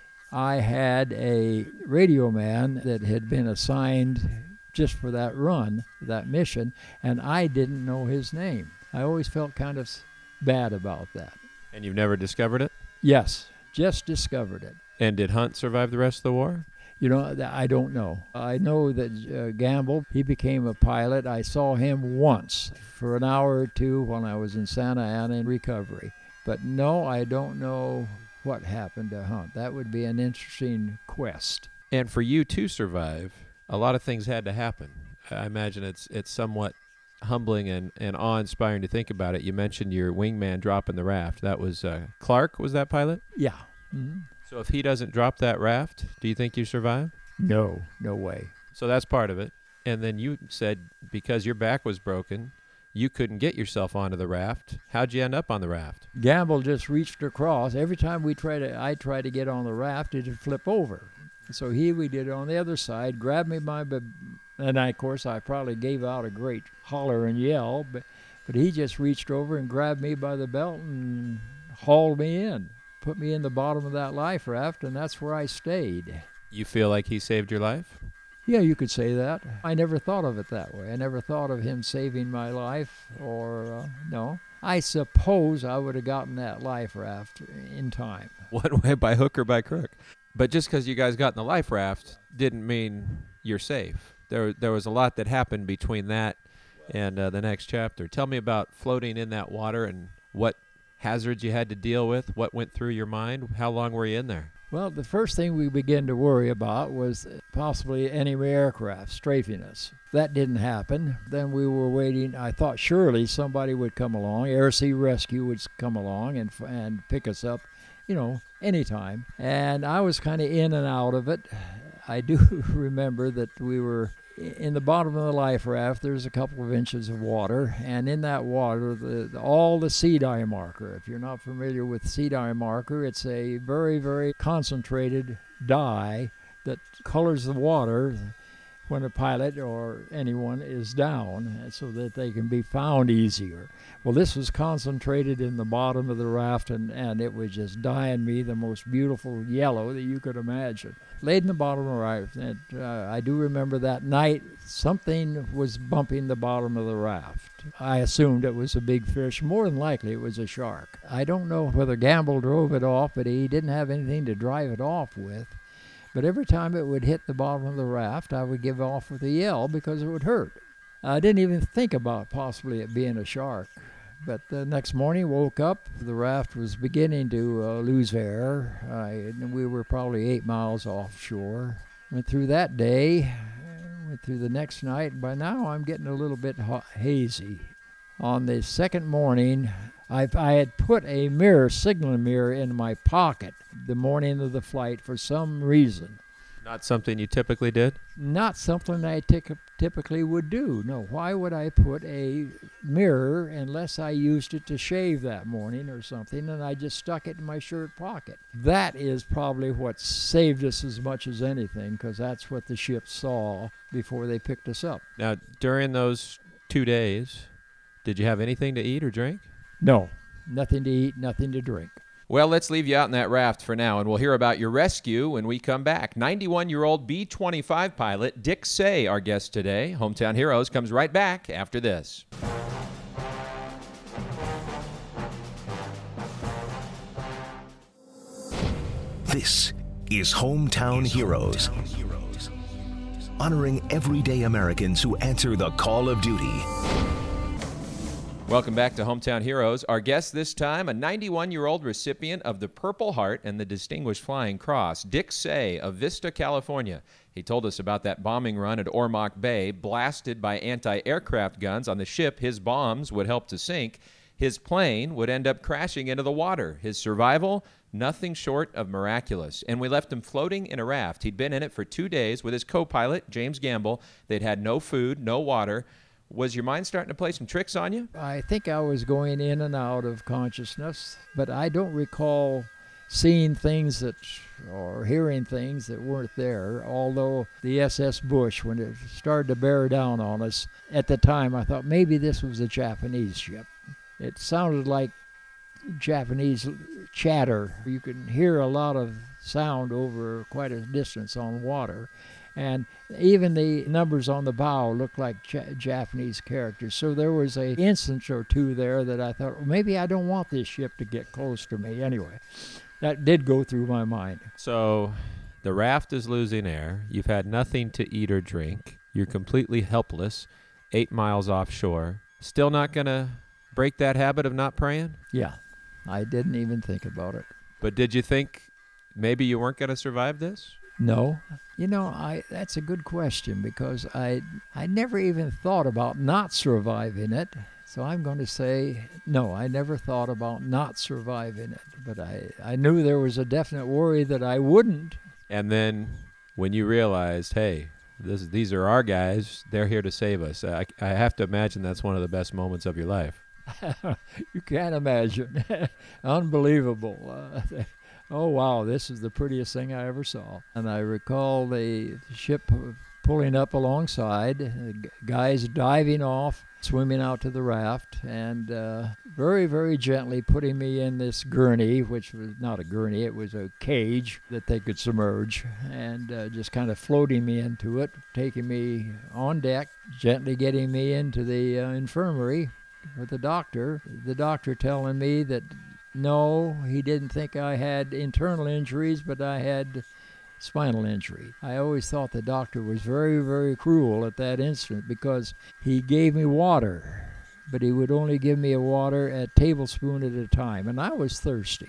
B: I had a radio man that had been assigned just for that run, that mission, and I didn't know his name. I always felt kind of bad about that.
A: And you've never discovered it?
B: Yes, just discovered it.
A: And did Hunt survive the rest of the war?
B: You know, I don't know. I know that uh, Gamble, he became a pilot. I saw him once for an hour or two when I was in Santa Ana in recovery. But no, I don't know what happened to Hunt. That would be an interesting quest.
A: And for you to survive, a lot of things had to happen. I imagine it's it's somewhat humbling and, and awe-inspiring to think about it. You mentioned your wingman dropping the raft. That was uh, Clark, was that pilot?
B: Yeah. Mm-hmm.
A: So if he doesn't drop that raft, do you think you survive?
B: No, no way.
A: So that's part of it. And then you said because your back was broken, you couldn't get yourself onto the raft. How'd you end up on the raft?
B: Gamble just reached across. Every time we try to, I try to get on the raft, it'd flip over. So he, we did it on the other side, grabbed me by, and I, of course, I probably gave out a great holler and yell, but, but he just reached over and grabbed me by the belt and hauled me in. Put me in the bottom of that life raft, and that's where I stayed.
A: You feel like he saved your life?
B: Yeah, you could say that. I never thought of it that way. I never thought of him saving my life, or, uh, no. I suppose I would have gotten that life raft in time.
A: One way, by hook or by crook. But just because you guys got in the life raft didn't mean you're safe. There, there was a lot that happened between that and uh, the next chapter. Tell me about floating in that water and what hazards you had to deal with, what went through your mind. How long were you in there?
B: Well, the first thing we began to worry about was possibly enemy aircraft strafing us. That didn't happen. Then we were waiting. I thought surely somebody would come along, Air Sea Rescue would come along and and pick us up, you know, anytime. And I was kind of in and out of it. I do remember that we were in the bottom of the life raft. There's a couple of inches of water, and in that water, the, all the sea dye marker. If you're not familiar with sea dye marker, it's a very, very concentrated dye that colors the water when a pilot or anyone is down so that they can be found easier. Well, this was concentrated in the bottom of the raft, and, and it was just dyeing me the most beautiful yellow that you could imagine. Laid in the bottom of the raft, and uh, I do remember that night something was bumping the bottom of the raft. I assumed it was a big fish. More than likely it was a shark. I don't know whether Gamble drove it off, but he didn't have anything to drive it off with. But every time it would hit the bottom of the raft, I would give off with a yell because it would hurt. I didn't even think about possibly it being a shark. But the next morning, woke up, the raft was beginning to uh, lose air. I, we were probably eight miles offshore. Went through that day, went through the next night. By now, I'm getting a little bit ha- hazy. On the second morning, I, I had put a mirror, signaling mirror, in my pocket the morning of the flight for some reason.
A: Not something you typically did?
B: Not something I tic- typically would do. No, why would I put a mirror unless I used it to shave that morning or something, and I just stuck it in my shirt pocket? That is probably what saved us as much as anything, because that's what the ship saw before they picked us up.
A: Now, during those two days, did you have anything to eat or drink?
B: No, nothing to eat, nothing to drink.
A: Well, let's leave you out in that raft for now, and we'll hear about your rescue when we come back. ninety-one-year-old B twenty-five pilot Dick Say, our guest today. Hometown Heroes comes right back after this.
C: This is Hometown Heroes, honoring everyday Americans who answer the call of duty.
A: Welcome back to Hometown Heroes. Our guest this time, a ninety-one-year-old recipient of the Purple Heart and the Distinguished Flying Cross, Dick Say of Vista, California. He told us about that bombing run at Ormoc Bay, blasted by anti-aircraft guns on the ship his bombs would help to sink. His plane would end up crashing into the water. His survival, nothing short of miraculous. And we left him floating in a raft. He'd been in it for two days with his co-pilot, James Gamble. They'd had no food, no water. Was your mind starting to play some tricks on you?
B: I think I was going in and out of consciousness, but I don't recall seeing things that, or hearing things that weren't there, although the S S Bush, when it started to bear down on us, at the time I thought maybe this was a Japanese ship. It sounded like Japanese chatter. You can hear a lot of sound over quite a distance on water. And even the numbers on the bow looked like J- Japanese characters. So there was an instance or two there that I thought, well, maybe I don't want this ship to get close to me. Anyway, that did go through my mind.
A: So the raft is losing air. You've had nothing to eat or drink. You're completely helpless, eight miles offshore. Still not going to break that habit of not praying?
B: Yeah, I didn't even think about it.
A: But did you think maybe you weren't going to survive this?
B: No. You know, I that's a good question, because I I never even thought about not surviving it. So I'm going to say, no, I never thought about not surviving it. But I, I knew there was a definite worry that I wouldn't.
A: And then when you realized, hey, this, these are our guys, they're here to save us, I, I have to imagine that's one of the best moments of your life.
B: You can't imagine. Unbelievable. Uh, Oh, wow, this is the prettiest thing I ever saw. And I recall the ship pulling up alongside, guys diving off, swimming out to the raft, and uh, very, very gently putting me in this gurney, which was not a gurney, it was a cage that they could submerge, and uh, just kind of floating me into it, taking me on deck, gently getting me into the uh, infirmary with the doctor. The doctor telling me that no, he didn't think I had internal injuries, but I had spinal injury. I always thought the doctor was very, very cruel at that instant, because he gave me water, but he would only give me a water a tablespoon at a time, and I was thirsty.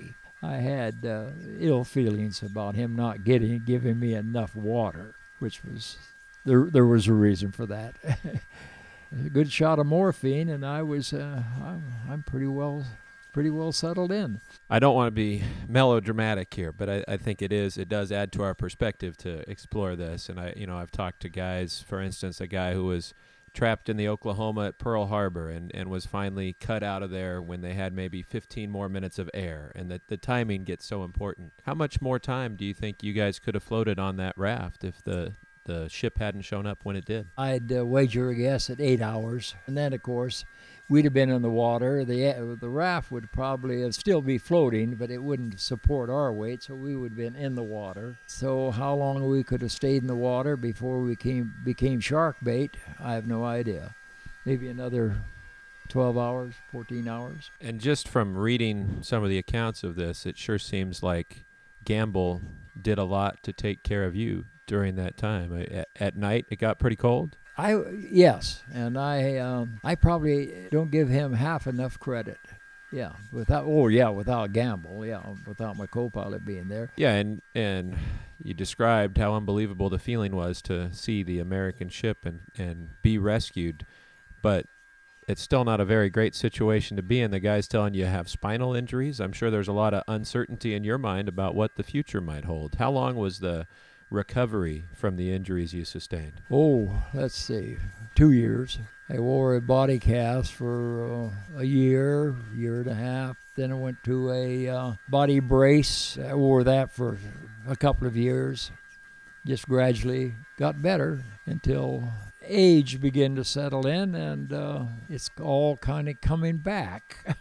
B: I had uh, ill feelings about him not getting giving me enough water, which was there. There was a reason for that. A good shot of morphine, and I was uh, I'm, I'm pretty well pretty well settled in.
A: I don't want to be melodramatic here, but I, I think it is. It does add to our perspective to explore this. And I, you know, I've talked to guys, for instance, a guy who was trapped in the Oklahoma at Pearl Harbor and, and was finally cut out of there when they had maybe fifteen more minutes of air, and that the timing gets so important. How much more time do you think you guys could have floated on that raft if the the ship hadn't shown up when it did?
B: I'd uh, wager a guess at eight hours. And then, of course, we'd have been in the water. The uh, the raft would probably have still be floating, but it wouldn't support our weight, so we would have been in the water. So how long we could have stayed in the water before we came, became shark bait, I have no idea. Maybe another twelve hours, fourteen hours.
A: And just from reading some of the accounts of this, it sure seems like Gamble did a lot to take care of you during that time. At, at night, it got pretty cold?
B: I yes, and I um, I probably don't give him half enough credit. Yeah, without oh yeah, without Gamble, yeah, without my co-pilot being there.
A: Yeah, and and you described how unbelievable the feeling was to see the American ship and, and be rescued, but it's still not a very great situation to be in. The guy's telling you have spinal injuries. I'm sure there's a lot of uncertainty in your mind about what the future might hold. How long was the recovery from the injuries you sustained?
B: Oh, let's see, two years. I wore a body cast for uh, a year, year and a half. Then I went to a uh, body brace. I wore that for a couple of years. Just gradually got better until age began to settle in, and uh, it's all kind of coming back.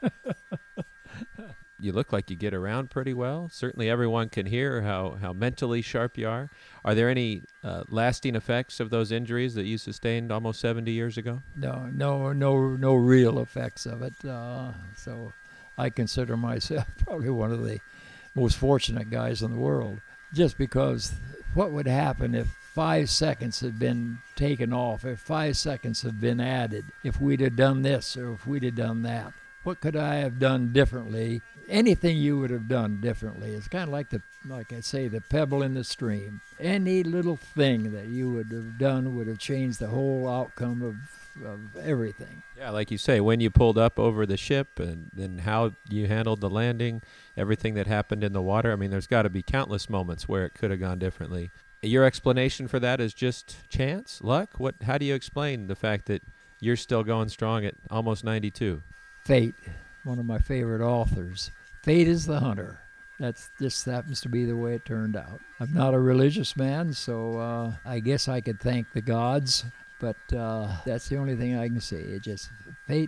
A: You look like you get around pretty well. Certainly everyone can hear how, how mentally sharp you are. Are there any uh, lasting effects of those injuries that you sustained almost seventy years ago?
B: No, no, no, no real effects of it. Uh, so I consider myself probably one of the most fortunate guys in the world, just because what would happen if five seconds had been taken off, if five seconds had been added, if we'd have done this or if we'd have done that? What could I have done differently? Anything you would have done differently. It's kind of like the, like I say, the pebble in the stream. Any little thing that you would have done would have changed the whole outcome of, of everything.
A: Yeah, like you say, when you pulled up over the ship and then how you handled the landing, everything that happened in the water. I mean, there's got to be countless moments where it could have gone differently. Your explanation for that is just chance, luck? What? How do you explain the fact that you're still going strong at almost ninety-two?
B: Fate, one of my favorite authors. Fate is the hunter. That's just happens to be the way it turned out. I'm not a religious man, so uh, I guess I could thank the gods, but uh, that's the only thing I can say. It just, fate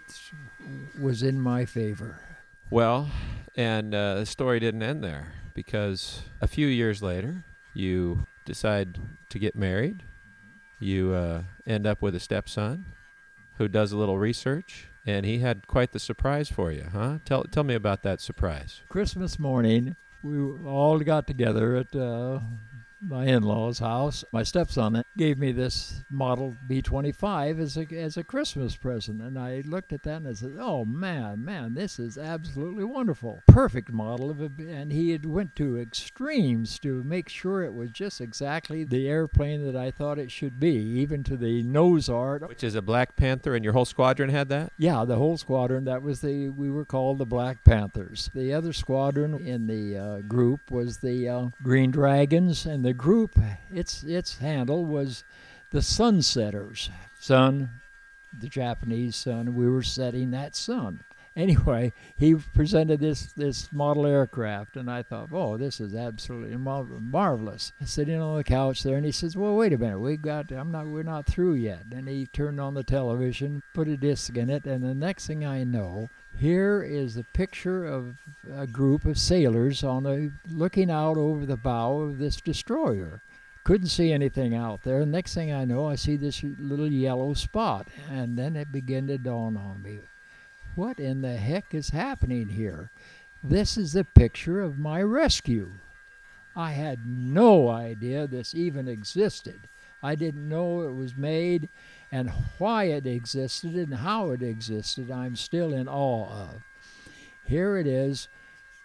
B: was in my favor.
A: Well, and uh, the story didn't end there, because a few years later, you decide to get married. You uh, end up with a stepson who does a little research. And he had quite the surprise for you, huh? Tell tell me about that surprise.
B: Christmas morning, we all got together at uh, my in-laws' house. My stepson gave me this Model B twenty-five as a as a Christmas present, and I looked at that and I said, "Oh man, man, this is absolutely wonderful, perfect model of a." And he had went to extremes to make sure it was just exactly the airplane that I thought it should be, even to the nose art.
A: Which is a Black Panther, and your whole squadron had that?
B: Yeah, the whole squadron. That was the we were called the Black Panthers. The other squadron in the uh, group was the uh, Green Dragons, and the group, its its handle was the Sunsetters. Sun, the Japanese sun. We were setting that sun. Anyway, he presented this this model aircraft, and I thought, oh, this is absolutely mar- marvelous. Sitting on the couch there, and he says, well, wait a minute, we got, I'm not, we're not through yet. And he turned on the television, put a disc in it, and the next thing I know, here is a picture of a group of sailors on a looking out over the bow of this destroyer. Couldn't see anything out there. Next thing I know, I see this little yellow spot, and then it began to dawn on me. What in the heck is happening here? This is the picture of my rescue. I had no idea this even existed. I didn't know it was made, and why it existed and how it existed, I'm still in awe of. Here it is,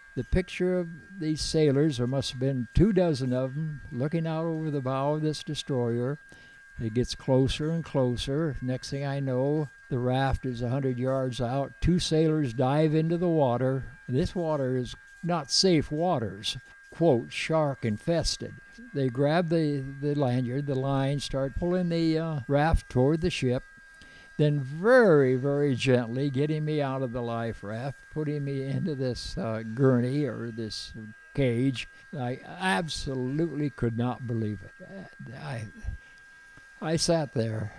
B: the picture of these sailors, there must have been two dozen of them, looking out over the bow of this destroyer. It gets closer and closer. Next thing I know, the raft is one hundred yards out. Two sailors dive into the water. This water is not safe waters, quote, shark infested. They grab the, the lanyard, the line, start pulling the uh, raft toward the ship, then very, very gently getting me out of the life raft, putting me into this uh, gurney or this cage. I absolutely could not believe it. I, I sat there.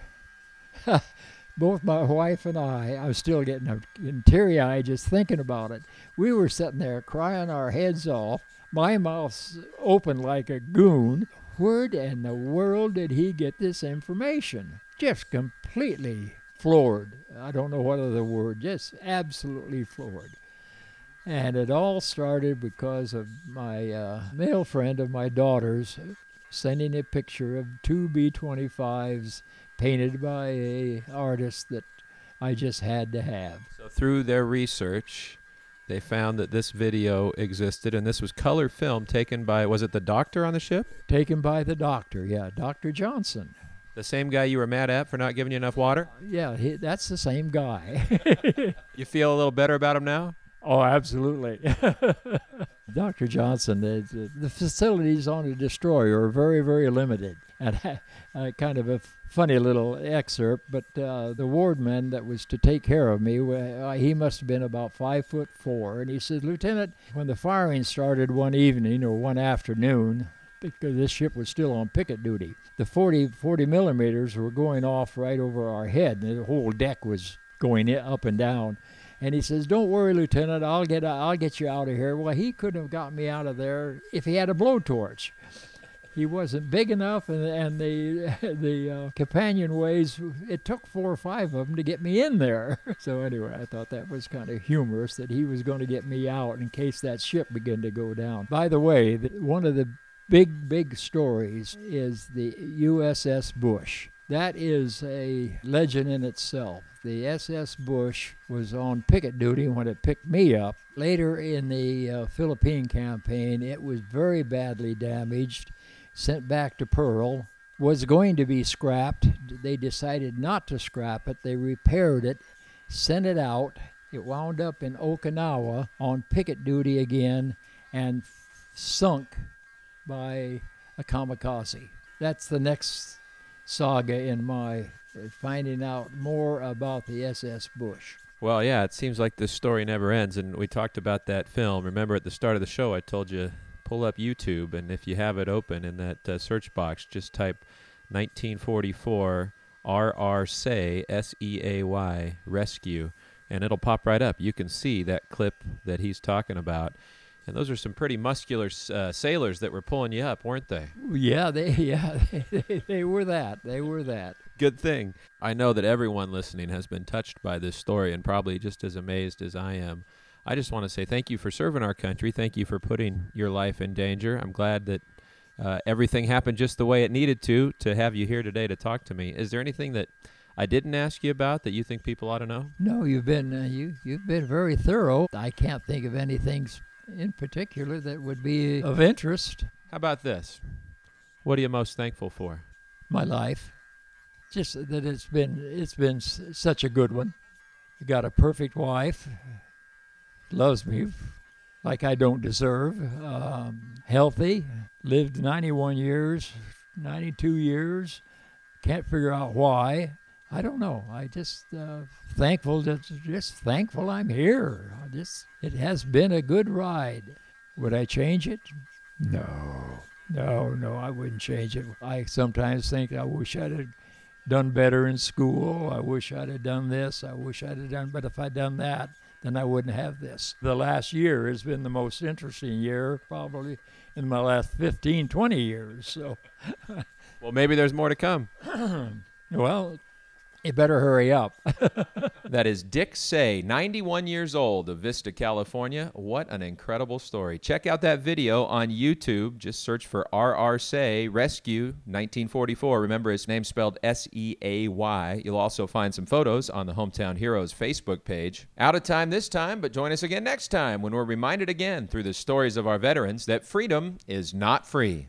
B: Both my wife and I, I was still getting teary-eyed just thinking about it. We were sitting there crying our heads off, my mouth open like a goon. Where in the world did he get this information? Just completely floored. I don't know what other word, just absolutely floored. And it all started because of my uh, male friend of my daughter's sending a picture of two B twenty-fives painted by a artist that I just had to have.
A: So through their research, they found that this video existed, and this was color film taken by, was it the doctor on the ship?
B: Taken by the doctor, yeah, Doctor Johnson.
A: The same guy you were mad at for not giving you enough water?
B: Yeah, he, that's the same guy.
A: You feel a little better about him now?
B: Oh, absolutely. Doctor Johnson, the, the facilities on the destroyer are very, very limited. And uh, kind of a funny little excerpt, but uh, the wardman that was to take care of me, uh, he must have been about five foot four. And he said, Lieutenant, when the firing started one evening or one afternoon, because this ship was still on picket duty, the forty, forty millimeters were going off right over our head, and the whole deck was going up and down. And he says, "Don't worry, Lieutenant, I'll get I'll get you out of here." Well, he couldn't have got me out of there if he had a blowtorch. He wasn't big enough, and, and the the uh, companionways, it took four or five of them to get me in there. So anyway, I thought that was kind of humorous that he was going to get me out in case that ship began to go down. By the way, the, one of the big, big stories is the U S S Bush. That is a legend in itself. The S S Bush was on picket duty when it picked me up. Later in the uh, Philippine campaign, it was very badly damaged, sent back to Pearl, was going to be scrapped. They decided not to scrap it. They repaired it, sent it out. It wound up in Okinawa on picket duty again and sunk by a kamikaze. That's the next saga in my finding out more about the S S Bush.
A: Well, yeah, it seems like this story never ends, and we talked about that film. Remember at the start of the show I told you, pull up YouTube, and if you have it open in that uh, search box, just type nineteen forty-four R R Say, S E A Y, Rescue, and it'll pop right up. You can see that clip that he's talking about. And those are some pretty muscular uh, sailors that were pulling you up, weren't they?
B: Yeah, they yeah they, they were that. They were that.
A: Good thing. I know that everyone listening has been touched by this story and probably just as amazed as I am. I just want to say thank you for serving our country. Thank you for putting your life in danger. I'm glad that uh, everything happened just the way it needed to, to have you here today to talk to me. Is there anything that I didn't ask you about that you think people ought to know?
B: No, you've been uh, you you've been very thorough. I can't think of anything in particular that would be of interest.
A: How about this? What are you most thankful for?
B: My life. Just that it's been it's been s- such a good one. I got a perfect wife, loves me like I don't deserve, um, healthy, lived ninety-one years, ninety-two years, can't figure out why. I don't know. I just uh, thankful, just, just thankful I'm here. I just it has been a good ride. Would I change it? No, no, no. I wouldn't change it. I sometimes think I wish I'd have done better in school. I wish I'd have done this. I wish I'd have done. But if I'd done that, then I wouldn't have this. The last year has been the most interesting year, probably in my last fifteen, twenty years. So,
A: well, maybe there's more to come.
B: Well. You better hurry up.
A: That is Dick Say, ninety-one years old, of Vista, California. What an incredible story. Check out that video on YouTube. Just search for R R. Say Rescue nineteen forty-four. Remember, his name's spelled S E A Y. You'll also find some photos on the Hometown Heroes Facebook page. Out of time this time, but join us again next time when we're reminded again through the stories of our veterans that freedom is not free.